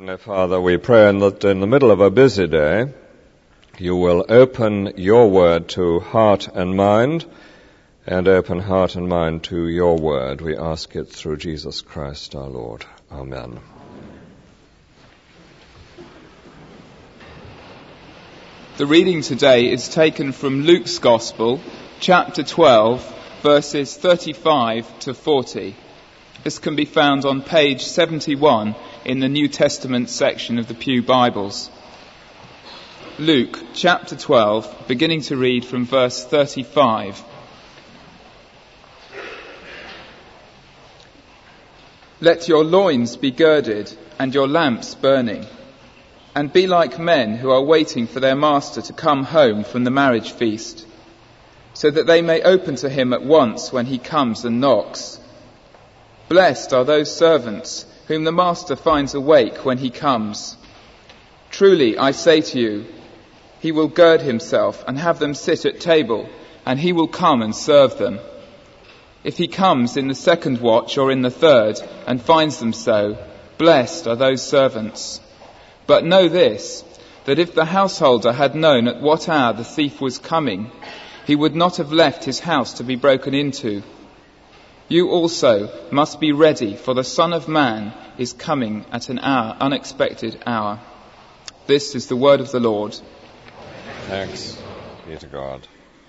Father, we pray that in the middle of a busy day, you will open your word to heart and mind, and open heart and mind to your word. We ask it through Jesus Christ our Lord. Amen. The reading today is taken from Luke's Gospel, chapter 12, verses 35 to 40. This can be found on page 71 in the New Testament section of the Pew Bibles. Luke chapter 12, beginning to read from verse 35. Let your loins be girded and your lamps burning, and be like men who are waiting for their master to come home from the marriage feast, so that they may open to him at once when he comes and knocks. Blessed are those servants whom the master finds awake when he comes. Truly, I say to you, he will gird himself and have them sit at table, and he will come and serve them. If he comes in the second watch or in the third and finds them so, blessed are those servants. But know this, that if the householder had known at what hour the thief was coming, he would not have left his house to be broken into. You also must be ready, for the Son of Man is coming at an unexpected hour. This is the word of the Lord. Thanks be to God.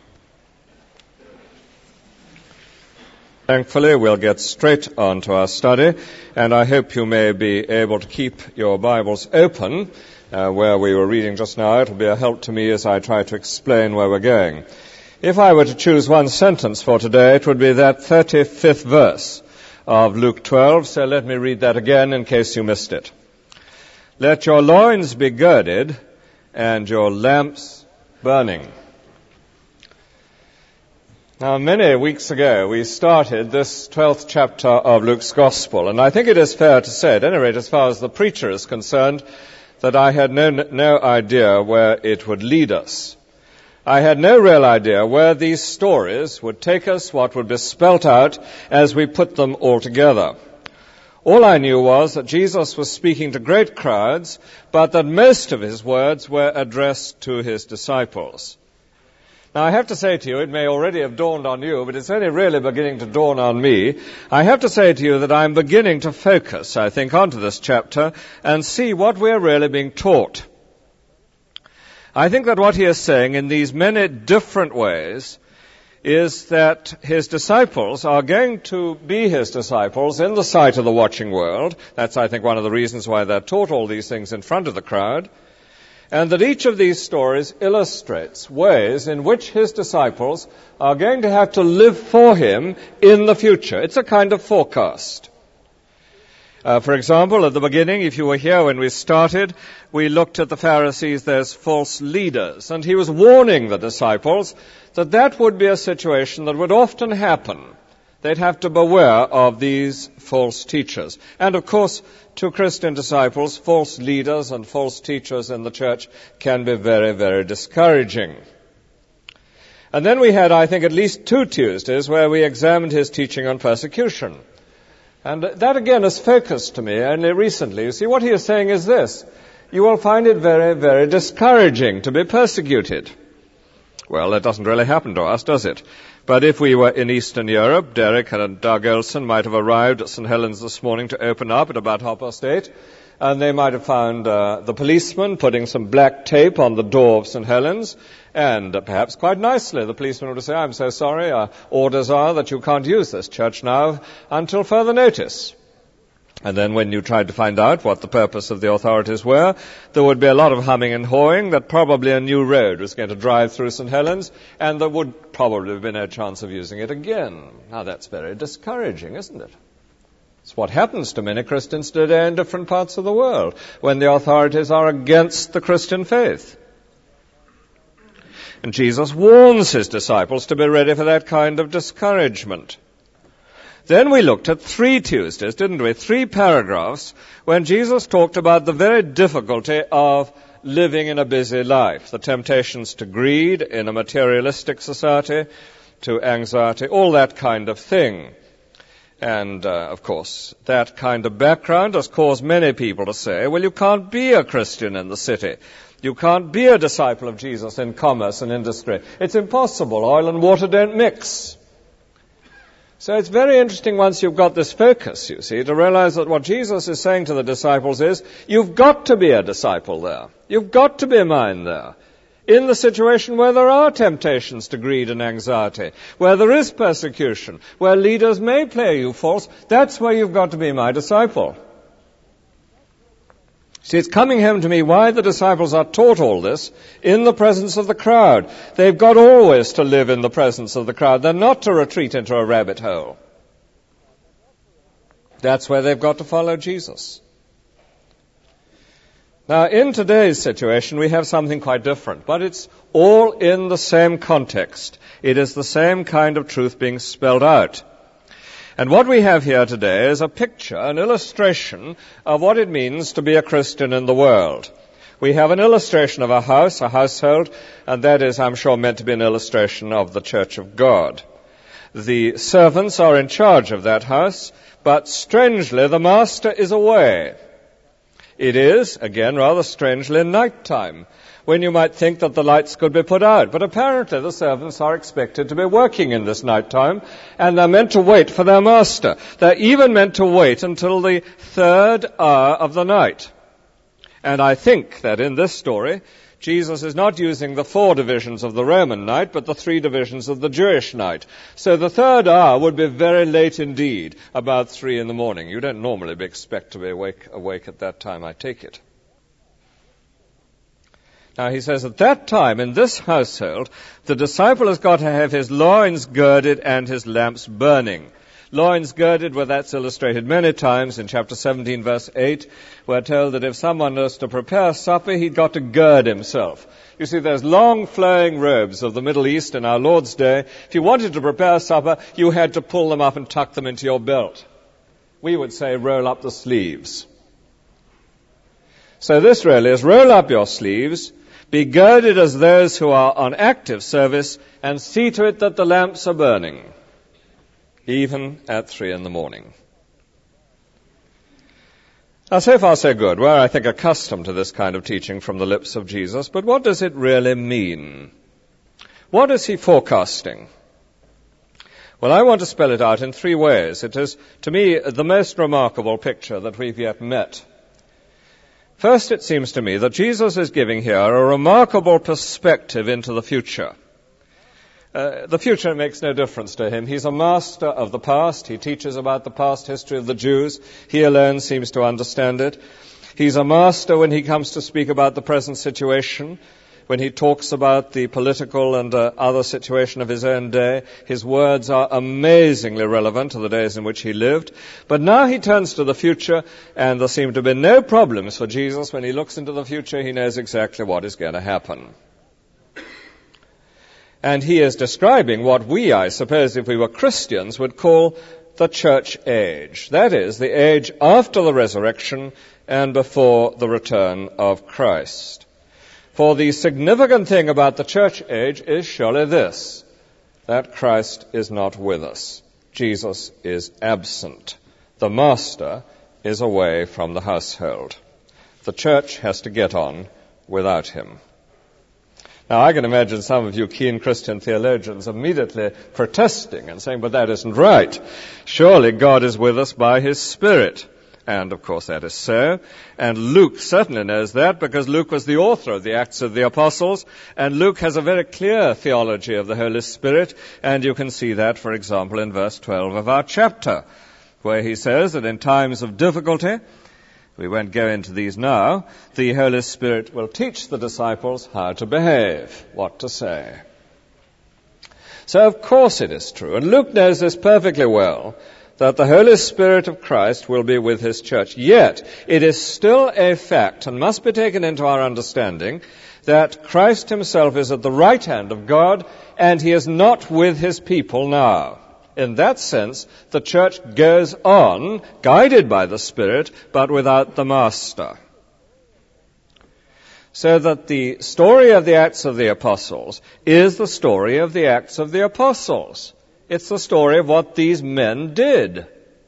Thankfully, we'll get straight on to our study, and I hope you may be able to keep your Bibles open where we were reading just now. It'll be a help to me as I try to explain where we're going. If I were to choose one sentence for today, it would be that 35th verse of Luke 12, so let me read that again in case you missed it. Let your loins be girded and your lamps burning. Now, many weeks ago, we started this 12th chapter of Luke's Gospel, and I think it is fair to say, at any rate as far as the preacher is concerned, that I had no idea where it would lead us. I had no real idea where these stories would take us, what would be spelt out as we put them all together. All I knew was that Jesus was speaking to great crowds, but that most of his words were addressed to his disciples. Now, I have to say to you, it may already have dawned on you, but it's only really beginning to dawn on me. I have to say to you that I'm beginning to focus, I think, onto this chapter and see what we're really being taught. I think that what he is saying in these many different ways is that his disciples are going to be his disciples in the sight of the watching world. That's, I think, one of the reasons why they're taught all these things in front of the crowd. And that each of these stories illustrates ways in which his disciples are going to have to live for him in the future. It's a kind of forecast. For example, at the beginning, if you were here when we started, we looked at the Pharisees, there's false leaders, and he was warning the disciples that would be a situation that would often happen. They'd have to beware of these false teachers. And of course, to Christian disciples, false leaders and false teachers in the church can be very, very discouraging. And then we had, I think, at least 2 Tuesdays where we examined his teaching on persecution. And that again is focused to me only recently. You see, what he is saying is this: you will find it very, very discouraging to be persecuted. Well, that doesn't really happen to us, does it? But if we were in Eastern Europe, Derek and Doug Olson might have arrived at St. Helens this morning to open up at about 8:30, and they might have found the policeman putting some black tape on the door of St. Helens, and perhaps quite nicely the policeman would say, "I'm so sorry, our orders are that you can't use this church now until further notice." And then when you tried to find out what the purpose of the authorities were, there would be a lot of humming and hawing that probably a new road was going to drive through St. Helens, and there would probably have been no chance of using it again. Now that's very discouraging, isn't it? It's what happens to many Christians today in different parts of the world when the authorities are against the Christian faith. And Jesus warns his disciples to be ready for that kind of discouragement. Then we looked at 3 Tuesdays, didn't we? 3 paragraphs when Jesus talked about the very difficulty of living in a busy life, the temptations to greed in a materialistic society, to anxiety, all that kind of thing. And, of course, that kind of background has caused many people to say, well, you can't be a Christian in the city. You can't be a disciple of Jesus in commerce and industry. It's impossible. Oil and water don't mix. So it's very interesting once you've got this focus, you see, to realize that what Jesus is saying to the disciples is, you've got to be a disciple there. You've got to be mine there. In the situation where there are temptations to greed and anxiety, where there is persecution, where leaders may play you false, that's where you've got to be my disciple. See, it's coming home to me why the disciples are taught all this in the presence of the crowd. They've got always to live in the presence of the crowd. They're not to retreat into a rabbit hole. That's where they've got to follow Jesus. Now, in today's situation, we have something quite different, but it's all in the same context. It is the same kind of truth being spelled out. And what we have here today is a picture, an illustration of what it means to be a Christian in the world. We have an illustration of a house, a household, and that is, I'm sure, meant to be an illustration of the Church of God. The servants are in charge of that house, but strangely, the master is away. It is, again, rather strangely, night time, when you might think that the lights could be put out. But apparently the servants are expected to be working in this night time, and they're meant to wait for their master. They're even meant to wait until the third hour of the night. And I think that in this story, Jesus is not using the 4 divisions of the Roman night, but the 3 divisions of the Jewish night. So the third hour would be very late indeed, about 3 in the morning. You don't normally expect to be awake at that time, I take it. Now he says at that time, in this household, the disciple has got to have his loins girded and his lamps burning. Loins girded, well, that's illustrated many times. In chapter 17, verse 8, we're told that if someone was to prepare supper, he'd got to gird himself. You see, there's long flowing robes of the Middle East in our Lord's day. If you wanted to prepare supper, you had to pull them up and tuck them into your belt. We would say roll up the sleeves. So this really is roll up your sleeves, be girded as those who are on active service, and see to it that the lamps are burning, even at 3 in the morning. Now, so far so good. We're, I think, accustomed to this kind of teaching from the lips of Jesus, but what does it really mean? What is he forecasting? Well, I want to spell it out in 3 ways. It is, to me, the most remarkable picture that we've yet met. First, it seems to me that Jesus is giving here a remarkable perspective into the future. The future makes no difference to him. He's a master of the past. He teaches about the past history of the Jews. He alone seems to understand it. He's a master when he comes to speak about the present situation, when he talks about the political and other situation of his own day. His words are amazingly relevant to the days in which he lived. But now he turns to the future, and there seem to be no problems for Jesus. When he looks into the future, he knows exactly what is going to happen. And he is describing what we, I suppose, if we were Christians, would call the church age. That is, the age after the resurrection and before the return of Christ. For the significant thing about the church age is surely this, that Christ is not with us. Jesus is absent. The master is away from the household. The church has to get on without him. Now, I can imagine some of you keen Christian theologians immediately protesting and saying, but that isn't right. Surely God is with us by his Spirit. And, of course, that is so. And Luke certainly knows that because Luke was the author of the Acts of the Apostles, and Luke has a very clear theology of the Holy Spirit, and you can see that, for example, in verse 12 of our chapter, where he says that in times of difficulty, we won't go into these now, the Holy Spirit will teach the disciples how to behave, what to say. So, of course, it is true, and Luke knows this perfectly well, that the Holy Spirit of Christ will be with his church. Yet, it is still a fact, and must be taken into our understanding, that Christ himself is at the right hand of God, and he is not with his people now. In that sense, the church goes on, guided by the Spirit, but without the master. So that the story of the Acts of the Apostles is the story of the Acts of the Apostles. It's the story of what these men did.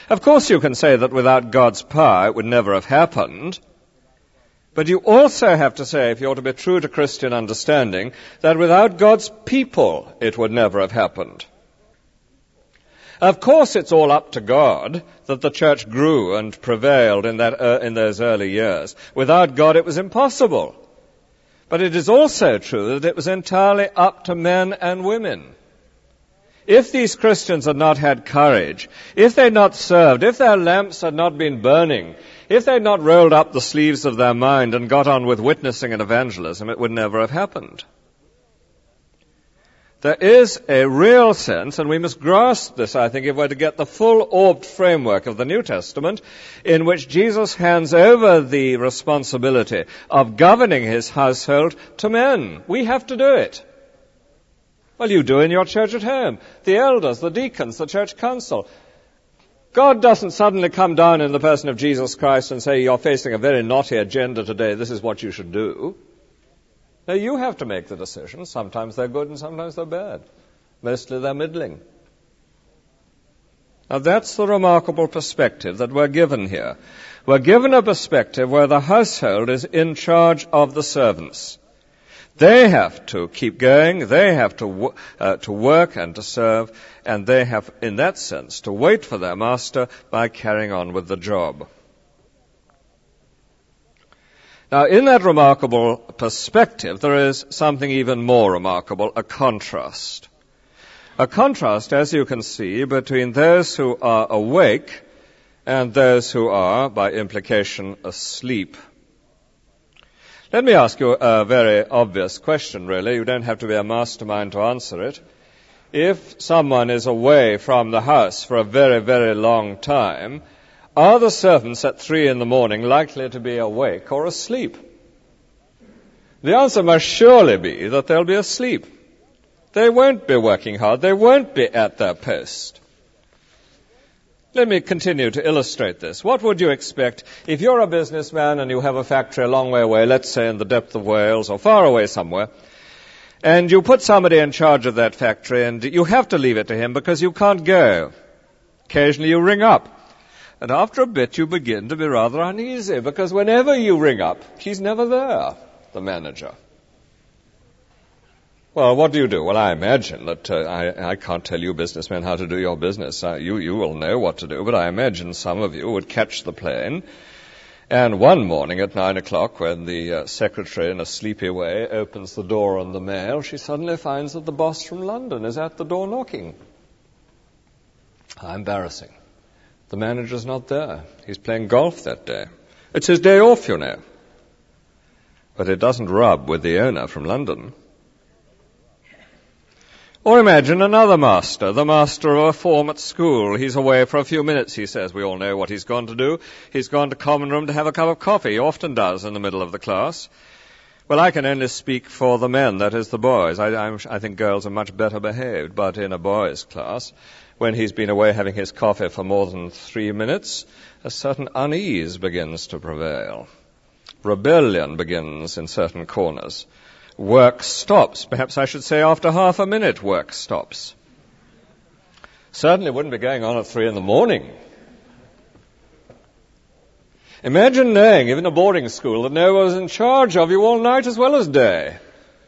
Of course you can say that without God's power it would never have happened. But you also have to say, if you're to be true to Christian understanding, that without God's people it would never have happened. Of course it's all up to God that the church grew and prevailed in those early years. Without God it was impossible. But it is also true that it was entirely up to men and women. If these Christians had not had courage, if they had not served, if their lamps had not been burning, if they had not rolled up the sleeves of their mind and got on with witnessing and evangelism, it would never have happened. There is a real sense, and we must grasp this, I think, if we're to get the full orbed framework of the New Testament, in which Jesus hands over the responsibility of governing his household to men. We have to do it. Well, you do in your church at home. The elders, the deacons, the church council. God doesn't suddenly come down in the person of Jesus Christ and say, you're facing a very naughty agenda today, this is what you should do. No, you have to make the decisions. Sometimes they're good and sometimes they're bad. Mostly they're middling. Now that's the remarkable perspective that we're given here. We're given a perspective where the household is in charge of the servants. They have to keep going, they have to work and to serve, and they have, in that sense, to wait for their master by carrying on with the job. Now, in that remarkable perspective, there is something even more remarkable, a contrast. A contrast, as you can see, between those who are awake and those who are, by implication, asleep. Let me ask you a very obvious question, really. You don't have to be a mastermind to answer it. If someone is away from the house for a very, very long time, are the servants at 3 a.m. likely to be awake or asleep? The answer must surely be that they'll be asleep. They won't be working hard. They won't be at their post. Let me continue to illustrate this. What would you expect if you're a businessman and you have a factory a long way away, let's say in the depth of Wales or far away somewhere, and you put somebody in charge of that factory and you have to leave it to him because you can't go. Occasionally you ring up. And after a bit you begin to be rather uneasy because whenever you ring up, he's never there, the manager. Well, what do? Well, I imagine that I can't tell you businessmen how to do your business. You will know what to do, but I imagine some of you would catch the plane. And one morning at 9 o'clock, when the secretary in a sleepy way opens the door on the mail, she suddenly finds that the boss from London is at the door knocking. How embarrassing. The manager's not there. He's playing golf that day. It's his day off, you know. But it doesn't rub with the owner from London. Or imagine another master, the master of a form at school. He's away for a few minutes, he says. We all know what he's gone to do. He's gone to common room to have a cup of coffee. He often does in the middle of the class. Well, I can only speak for the men, that is the boys. I think girls are much better behaved, but in a boys' class, when he's been away having his coffee for more than 3 minutes, a certain unease begins to prevail. Rebellion begins in certain corners. Work stops. Perhaps I should say after half a minute work stops. Certainly wouldn't be going on at 3 a.m. Imagine knowing, even a boarding school, that no one was in charge of you all night as well as day.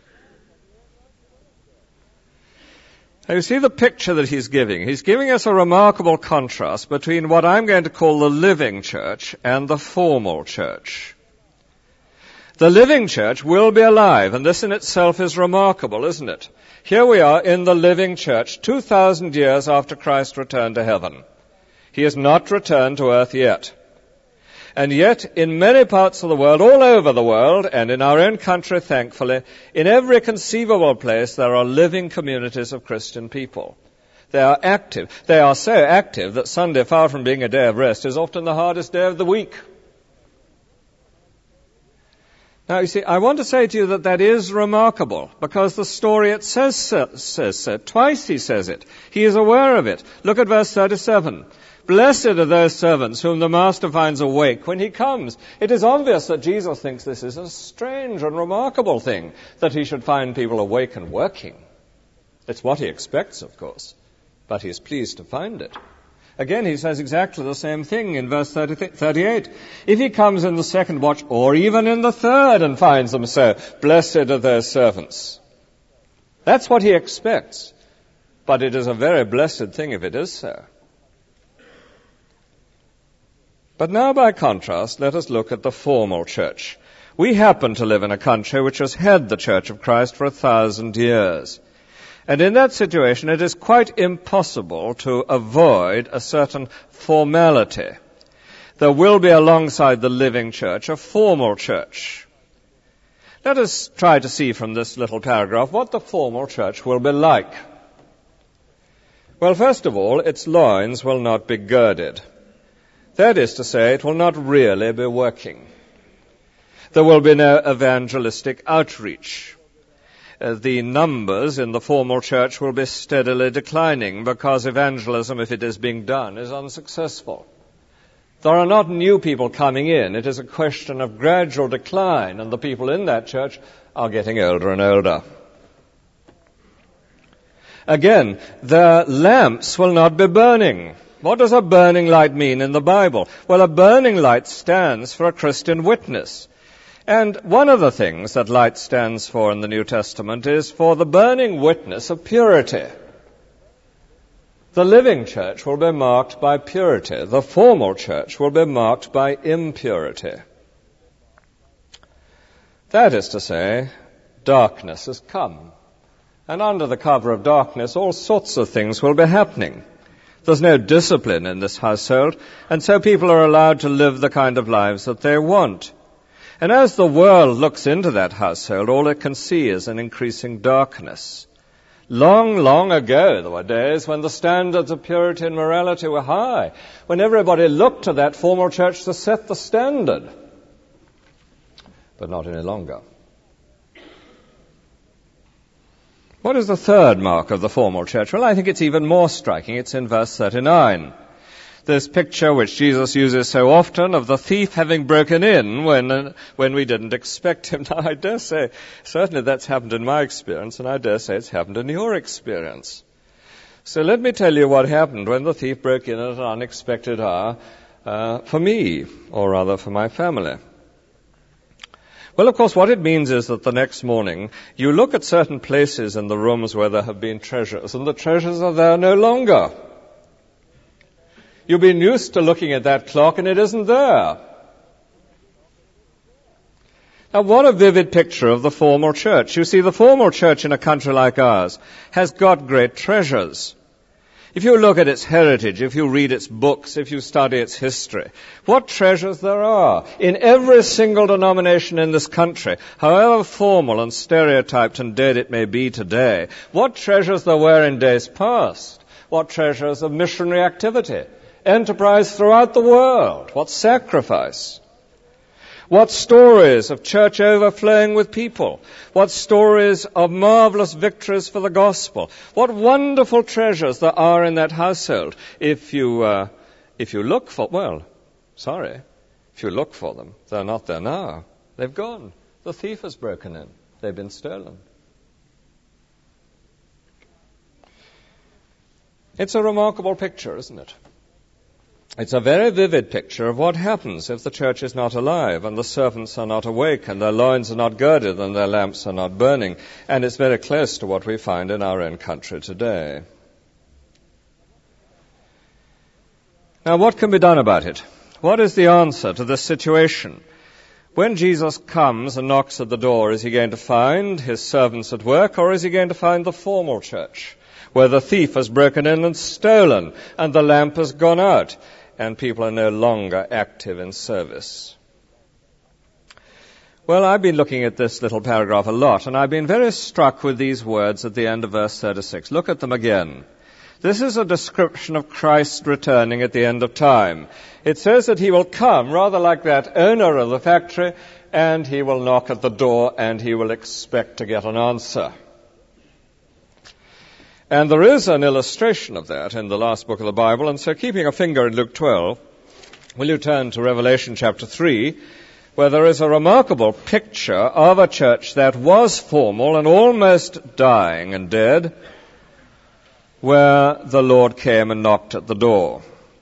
Now you see the picture that he's giving. He's giving us a remarkable contrast between what I'm going to call the living church and the formal church. The living church will be alive, and this in itself is remarkable, isn't it? Here we are in the living church, 2,000 years after Christ returned to heaven. He has not returned to earth yet. And yet, in many parts of the world, all over the world, and in our own country, thankfully, in every conceivable place, there are living communities of Christian people. They are active. They are so active that Sunday, far from being a day of rest, is often the hardest day of the week. Now, you see, I want to say to you that is remarkable, because the story, it says so. Twice he says it. He is aware of it. Look at verse 37. Blessed are those servants whom the master finds awake when he comes. It is obvious that Jesus thinks this is a strange and remarkable thing, that he should find people awake and working. It's what he expects, of course, but he is pleased to find it. Again, he says exactly the same thing in verse 38. If he comes in the second watch, or even in the third, and finds them so, blessed are those servants. That's what he expects. But it is a very blessed thing if it is so. But now, by contrast, let us look at the formal church. We happen to live in a country which has had the Church of Christ for 1,000 years. And in that situation, it is quite impossible to avoid a certain formality. There will be, alongside the living church, a formal church. Let us try to see from this little paragraph what the formal church will be like. Well, first of all, its loins will not be girded. That is to say, it will not really be working. There will be no evangelistic outreach. The numbers in the formal church will be steadily declining because evangelism, if it is being done, is unsuccessful. There are not new people coming in. It is a question of gradual decline, and the people in that church are getting older and older. Again, the lamps will not be burning. What does a burning light mean in the Bible? Well, a burning light stands for a Christian witness. And one of the things that light stands for in the New Testament is for the burning witness of purity. The living church will be marked by purity. The formal church will be marked by impurity. That is to say, darkness has come. And under the cover of darkness, all sorts of things will be happening. There's no discipline in this household, and so people are allowed to live the kind of lives that they want. And as the world looks into that household, all it can see is an increasing darkness. Long, long ago, there were days when the standards of purity and morality were high, when everybody looked to that formal church to set the standard. But not any longer. What is the third mark of the formal church? Well, I think it's even more striking. It's in verse 39. This picture which Jesus uses so often of the thief having broken in when we didn't expect him. Now, I dare say, certainly that's happened in my experience, and I dare say it's happened in your experience. So let me tell you what happened when the thief broke in at an unexpected hour for me, or rather for my family. Well, of course, what it means is that the next morning you look at certain places in the rooms where there have been treasures, and the treasures are there no longer. You've been used to looking at that clock and it isn't there. Now, what a vivid picture of the formal church. You see, the formal church in a country like ours has got great treasures. If you look at its heritage, if you read its books, if you study its history, what treasures there are in every single denomination in this country, however formal and stereotyped and dead it may be today, what treasures there were in days past, what treasures of missionary activity, enterprise throughout the world, what sacrifice, what stories of church overflowing with people, what stories of marvelous victories for the gospel, what wonderful treasures there are in that household. If you look for, if you look for them, they're not there now. They've gone. The thief has broken in. They've been stolen. It's a remarkable picture, isn't it? It's a very vivid picture of what happens if the church is not alive and the servants are not awake and their loins are not girded and their lamps are not burning. And it's very close to what we find in our own country today. Now, what can be done about it? What is the answer to this situation? When Jesus comes and knocks at the door, is he going to find his servants at work, or is he going to find the formal church, where the thief has broken in and stolen and the lamp has gone out and people are no longer active in service? Well, I've been looking at this little paragraph a lot, and I've been very struck with these words at the end of verse 36. Look at them again. This is a description of Christ returning at the end of time. It says that he will come, rather like that owner of the factory, and he will knock at the door and he will expect to get an answer. And there is an illustration of that in the last book of the Bible. And so keeping a finger in Luke 12, will you turn to Revelation chapter 3, where there is a remarkable picture of a church that was formal and almost dying and dead, where the Lord came and knocked at the door.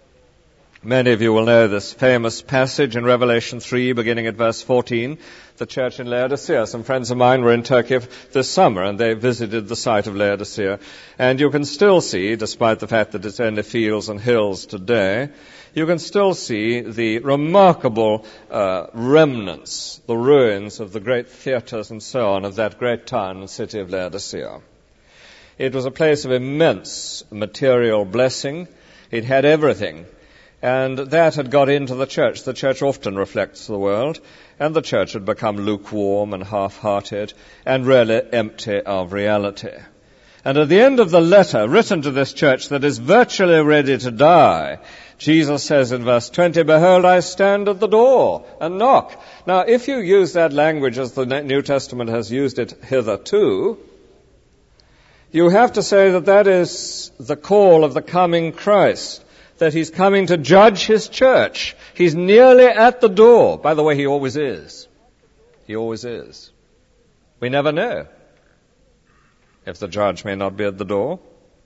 Many of you will know this famous passage in Revelation 3, beginning at verse 14, the church in Laodicea. Some friends of mine were in Turkey this summer, and they visited the site of Laodicea. And you can still see, despite the fact that it's only fields and hills today, you can still see the remarkable remnants, the ruins of the great theaters and so on of that great town and city of Laodicea. It was a place of immense material blessing. It had everything. And that had got into the church. The church often reflects the world, and the church had become lukewarm and half-hearted and really empty of reality. And at the end of the letter written to this church that is virtually ready to die, Jesus says in verse 20, "Behold, I stand at the door and knock." Now, if you use that language as the New Testament has used it hitherto, you have to say that that is the call of the coming Christ, that he's coming to judge his church. He's nearly at the door. By the way, he always is. He always is. We never know if the judge may not be at the door.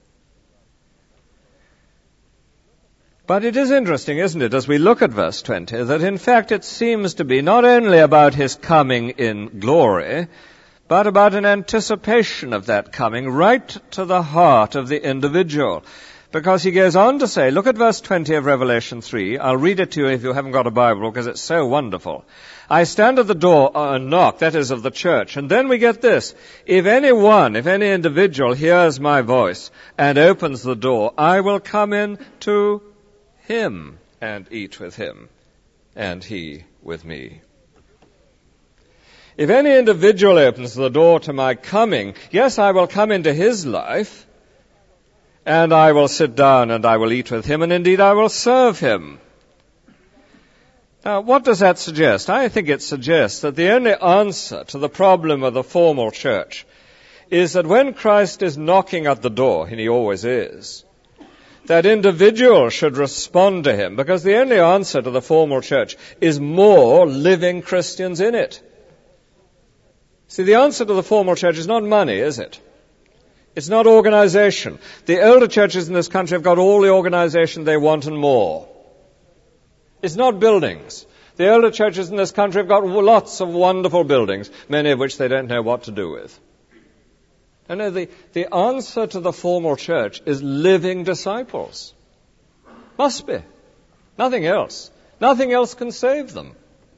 But it is interesting, isn't it, as we look at verse 20, that in fact it seems to be not only about his coming in glory, but about an anticipation of that coming right to the heart of the individual. Because he goes on to say, look at verse 20 of Revelation 3. I'll read it to you if you haven't got a Bible, because it's so wonderful. "I stand at the door and knock," that is of the church. And then we get this. If any individual hears my voice and opens the door, I will come in to him and eat with him, and he with me. If any individual opens the door to my coming, yes, I will come into his life, and I will sit down and I will eat with him, and indeed I will serve him. Now, what does that suggest? I think it suggests that the only answer to the problem of the formal church is that when Christ is knocking at the door, and he always is, that individuals should respond to him, because the only answer to the formal church is more living Christians in it. See, the answer to the formal church is not money, is it? It's not organization. The older churches in this country have got all the organization they want and more. It's not buildings. The older churches in this country have got lots of wonderful buildings, many of which they don't know what to do with. No, the answer to the formal church is living disciples. Must be. Nothing else. Nothing else can save them.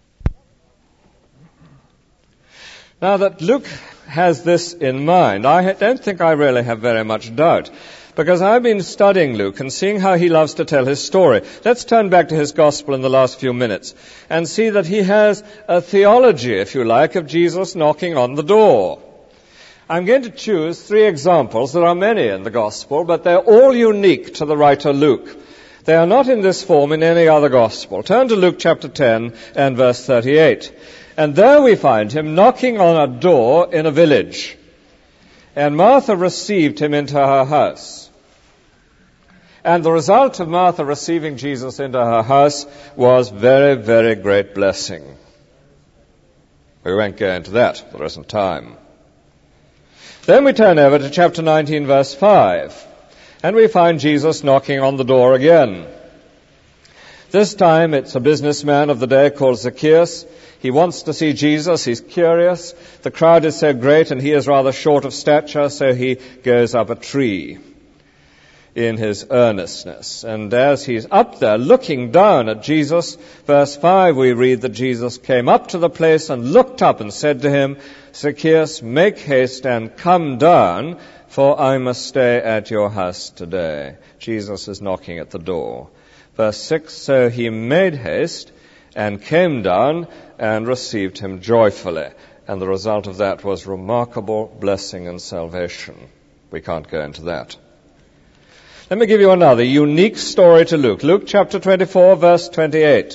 Now that Luke has this in mind, I don't think I really have very much doubt, because I've been studying Luke and seeing how he loves to tell his story. Let's turn back to his gospel in the last few minutes and see that he has a theology, if you like, of Jesus knocking on the door. I'm going to choose 3 examples. There are many in the gospel, but they're all unique to the writer Luke. They are not in this form in any other gospel. Turn to Luke chapter 10 and verse 38. And there we find him knocking on a door in a village. And Martha received him into her house. And the result of Martha receiving Jesus into her house was very, very great blessing. We won't go into that. There isn't time. Then we turn over to chapter 19, verse 5. And we find Jesus knocking on the door again. This time it's a businessman of the day called Zacchaeus. He wants to see Jesus. He's curious. The crowd is so great and he is rather short of stature, so he goes up a tree in his earnestness. And as he's up there looking down at Jesus, verse 5, we read that Jesus came up to the place and looked up and said to him, "Zacchaeus, make haste and come down, for I must stay at your house today." Jesus is knocking at the door. Verse 6, so he made haste and came down and received him joyfully. And the result of that was remarkable blessing and salvation. We can't go into that. Let me give you another unique story to Luke. Luke chapter 24, verse 28.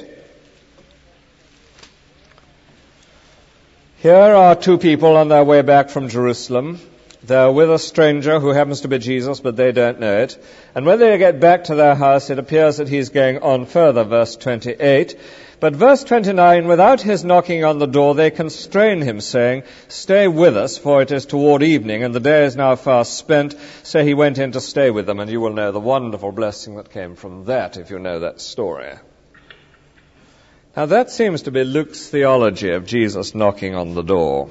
Here are 2 people on their way back from Jerusalem. They're with a stranger who happens to be Jesus, but they don't know it. And when they get back to their house, it appears that he's going on further, verse 28. But verse 29, without his knocking on the door, they constrain him, saying, "Stay with us, for it is toward evening, and the day is now fast spent." So he went in to stay with them, and you will know the wonderful blessing that came from that, if you know that story. Now that seems to be Luke's theology of Jesus knocking on the door.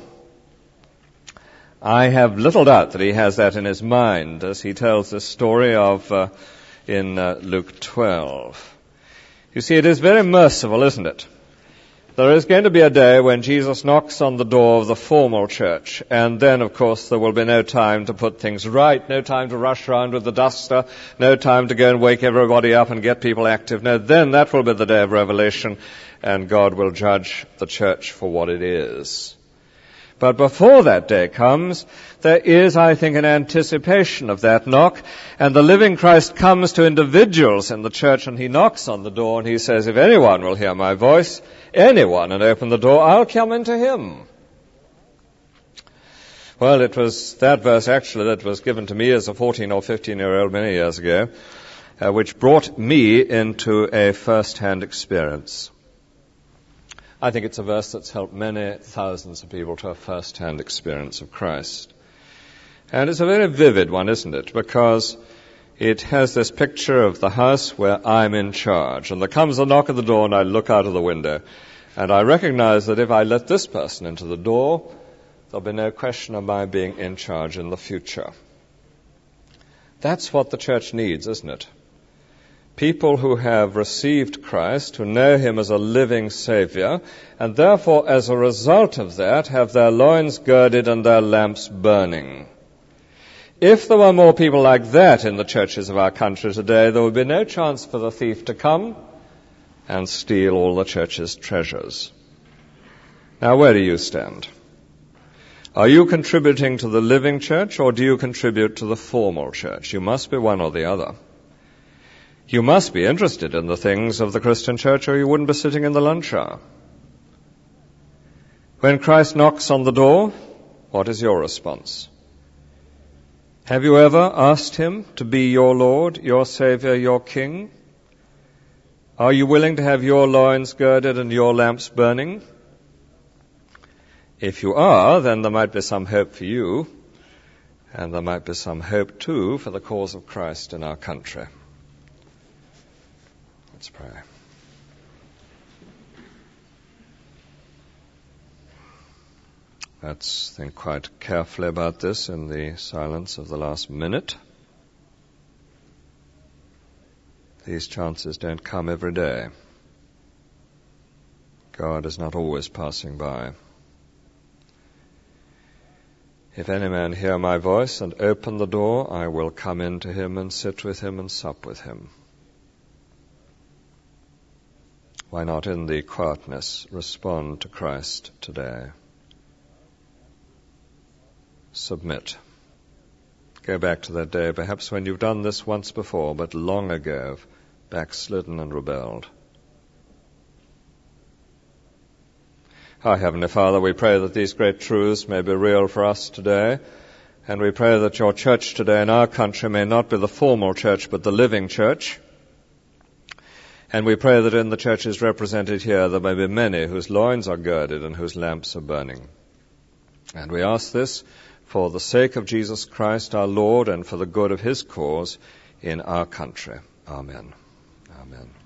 I have little doubt that he has that in his mind as he tells this story in Luke 12. You see, it is very merciful, isn't it? There is going to be a day when Jesus knocks on the door of the formal church, and then, of course, there will be no time to put things right, no time to rush around with the duster, no time to go and wake everybody up and get people active. No, then that will be the day of revelation, and God will judge the church for what it is. But before that day comes, there is, I think, an anticipation of that knock, and the living Christ comes to individuals in the church, and he knocks on the door, and he says, "If anyone will hear my voice, anyone, and open the door, I'll come into him." Well, it was that verse, actually, that was given to me as a 14 or 15-year-old many years ago, which brought me into a first-hand experience. I think it's a verse that's helped many thousands of people to a first-hand experience of Christ. And it's a very vivid one, isn't it? Because it has this picture of the house where I'm in charge. And there comes a knock at the door, and I look out of the window. And I recognize that if I let this person into the door, there'll be no question of my being in charge in the future. That's what the church needs, isn't it? People who have received Christ, who know him as a living Savior, and therefore, as a result of that, have their loins girded and their lamps burning. If there were more people like that in the churches of our country today, there would be no chance for the thief to come and steal all the church's treasures. Now, where do you stand? Are you contributing to the living church, or do you contribute to the formal church? You must be one or the other. You must be interested in the things of the Christian church, or you wouldn't be sitting in the lunch hour. When Christ knocks on the door, what is your response? Have you ever asked him to be your Lord, your Savior, your King? Are you willing to have your loins girded and your lamps burning? If you are, then there might be some hope for you, and there might be some hope, too, for the cause of Christ in our country. Let's pray. Let's think quite carefully about this in the silence of the last minute. These chances don't come every day. God is not always passing by. If any man hear my voice and open the door, I will come in to him and sit with him and sup with him. Why not in the quietness respond to Christ today? Submit. Go back to that day, perhaps when you've done this once before, but long ago, backslidden and rebelled. Our Heavenly Father, we pray that these great truths may be real for us today, and we pray that your church today in our country may not be the formal church, but the living church. And we pray that in the churches represented here there may be many whose loins are girded and whose lamps are burning. And we ask this for the sake of Jesus Christ our Lord and for the good of his cause in our country. Amen. Amen.